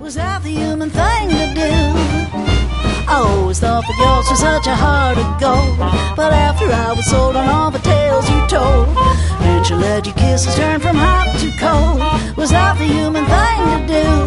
Was that the human thing to do? I always thought that yours was such a heart of gold, but after I was sold on all the tales you told, didn't you let your kisses turn from hot to cold? Was that the human thing to do?